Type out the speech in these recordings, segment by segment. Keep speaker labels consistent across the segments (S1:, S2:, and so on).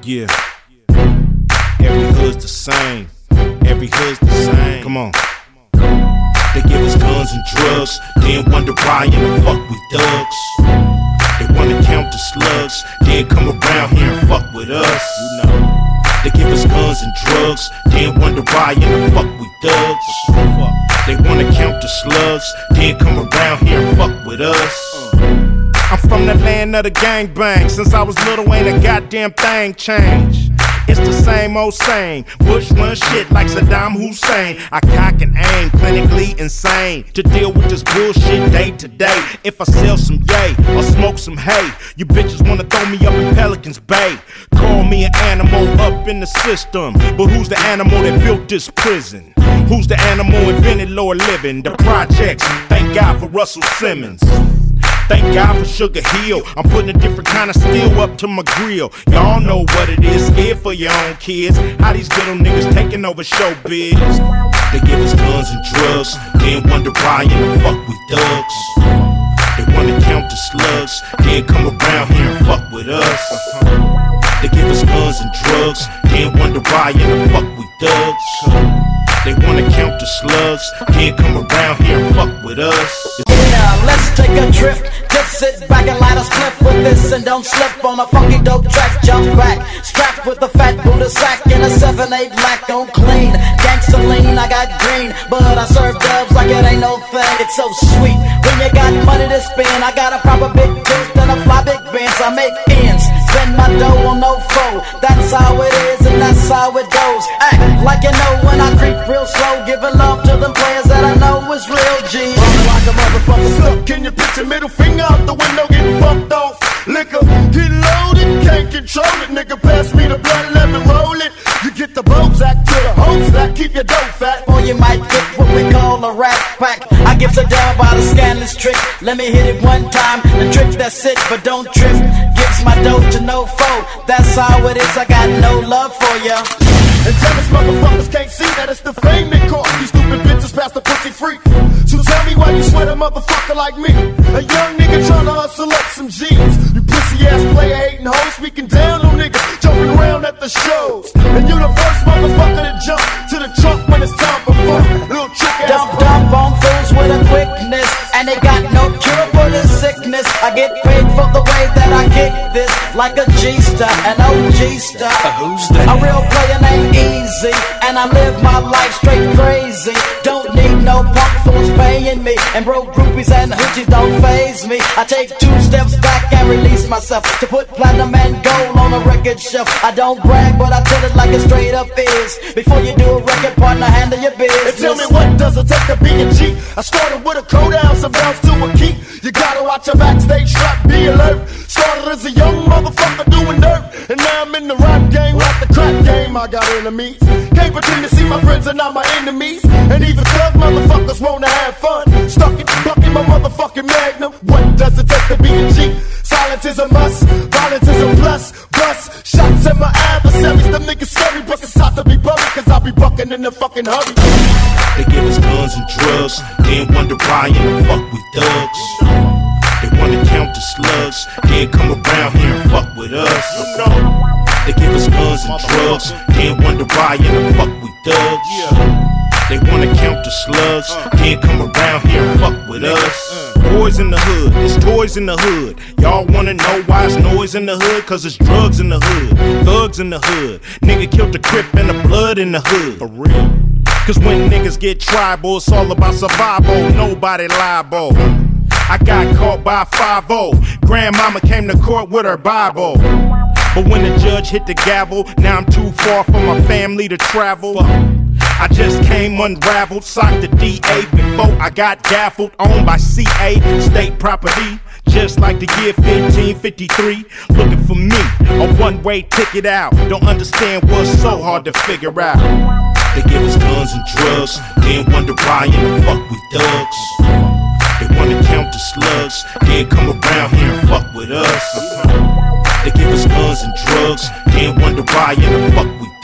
S1: Yeah. Every hood's the same. Every hood's the same. Come on. They give us guns and drugs, then wonder why in the fuck we thugs. They wanna count the slugs, then come around here and fuck with us. You know. They give us guns and drugs, then wonder why in the fuck we thugs. They wanna count the slugs, then come around here and fuck with us. I'm from the land of the gangbang. Since I was little, ain't a goddamn thing changed. It's the same old same. Bush run shit like Saddam Hussein. I cock and aim, clinically insane, to deal with this bullshit day to day. If I sell some yay or smoke some hay, you bitches wanna throw me up in Pelican's Bay. Call me an animal up in the system, but who's the animal that built this prison? Who's the animal invented lower living? The projects, thank God for Russell Simmons. Thank God for Sugar Hill. I'm putting a different kind of steel up to my grill. Y'all know what it is, scared for your own kids. How these ghetto niggas taking over showbiz. They give us guns and drugs, then wonder why in the fuck we thugs. They wanna count the slugs, then come around here and fuck with us. They give us guns and drugs, then wonder why in the fuck we thugs. They wanna count the slugs, then come around here and fuck with us.
S2: Yeah, let's take a trip. Just sit back and light a spliff with this and don't slip on a funky dope track. Jump back, strapped with a fat Buddha sack and a 7/8 black on clean. Gangsta lean, I got green, but I serve dubs like it ain't no thing. It's so sweet when you got money to spend. I got a proper big tooth and a fly big Benz. I make ends, spend my dough on no foe. That's how it is and that's how it goes. Act like you know when I creep real slow, giving love to them players that I know is real G.
S3: Like a motherfucker stuck in your picture, middle finger out the window, getting fucked off. Liquor, get loaded, can't control it. Nigga, pass me the blunt, let me roll it. You get the Bozak to the hoes that keep your dough fat.
S2: Or you might get what we call a rat pack. I gives it down by the scandalous trick. Let me hit it one time, the trick that's it, but don't trip. Gives my dough to no foe, that's how it is, I got no love for ya.
S3: And jealous motherfuckers can't see that it's the fame that cost these stupid bitches past the pussy freak. So tell me why you sweat a motherfucker like me, a young nigga tryna hustle up some G's. You pussy ass player hating hoes, speaking down on niggas, jumping around at the shows. And you the first motherfucker to jump to the trunk when it's time for fun. Little trick ass
S2: dump on fools with a quickness, and they got no cure for this sickness. I get paid for the way that I kick this, like a G-star, an OG star. A real player named Easy, and I live my life straight crazy. Don't need no punk fools paying me, and broke groupies and hoochies don't faze me. I take 2 steps back and release myself to put platinum and gold on a record shelf. I don't brag, but I tell it like it straight up is. Before you do a record, partner, handle your business.
S3: And tell me what does it take to be a G? I started with a code out, some bounce to a key. You gotta watch your backstage strap, be alert. Started as a young motherfucker doing dirt, and now I'm in the rap game like the crack game. I got enemies, can't pretend to see my friends are not my enemies. And even thug motherfuckers wanna have fun, stuck it, bucking my motherfucking magnum. What does it take to be a G? Silence is a must, violence is a plus. Bust shots at my adversaries, them niggas scary, but it's hot to be buried, cause I be bucking in the fucking hurry.
S1: They give us guns and drugs, then wonder why in the fuck we thugs. They wanna count the slugs, then come around here and fuck with us. They give us guns and drugs, then wonder why in the fuck we thugs. They wanna count the slugs, then come around here and fuck with us. Boys in the hood, it's toys in the hood. Y'all wanna know why it's noise in the hood? Cause it's drugs in the hood, thugs in the hood. Nigga killed the Crip and the blood in the hood. For real. Cause when niggas get tribal, it's all about survival, nobody liable. I got caught by 5-0. Grandmama came to court with her Bible. But when the judge hit the gavel, now I'm too far from my family to travel. I just came unraveled, socked the DA before I got gaffled. Owned by CA, state property. Just like the year 1553. Looking for me, a one-way ticket out. Don't understand what's so hard to figure out. They give us guns and drugs, then wonder why in the fuck we thugs. They wanna count the slugs, then come around here and fuck with us. They give us guns and drugs, then wonder why in the fuck we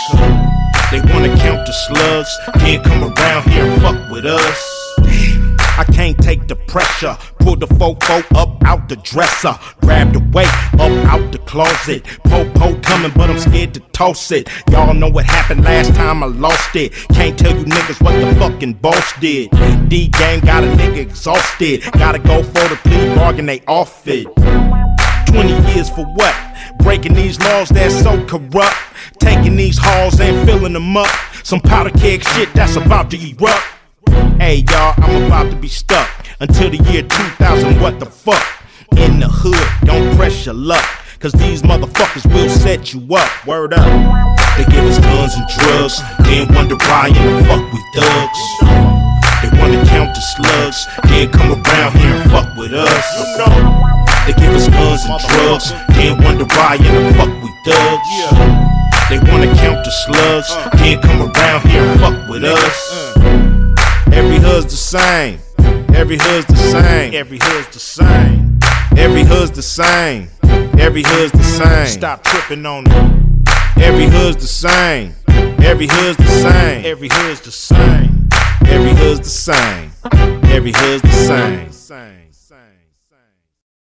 S1: thugs. They wanna count the slugs, then come around here and fuck with us. I can't take the pressure. Pull the fofo up out the dresser. Grab the weight up out the closet. Po coming, but I'm scared to toss it. Y'all know what happened last time I lost it. Can't tell you niggas what the fucking boss did. D-Gang got a nigga exhausted. Gotta go for the plea bargain, they off it. 20 years for what? Breaking these laws that's so corrupt. Taking these halls and filling them up. Some powder keg shit that's about to erupt. Hey y'all, I'm about to be stuck until the year 2000, what the fuck? In the hood, don't press your luck, cause these motherfuckers will set you up. Word up. They give us guns and drugs, then wonder why in the fuck we thugs. They wanna count the slugs, then come around here and fuck with us. They give us guns and drugs, then wonder why in the fuck we thugs. They wanna count the slugs, then come around here and fuck with us. Every hood's the same. Every hood's the same. Every hood's the same. Every hood's the same. Every hood's the same. Stop tripping on it. Every hood's the same. Every hood's the same. Every hood's the same. Every hood's the same. Every hood's the same.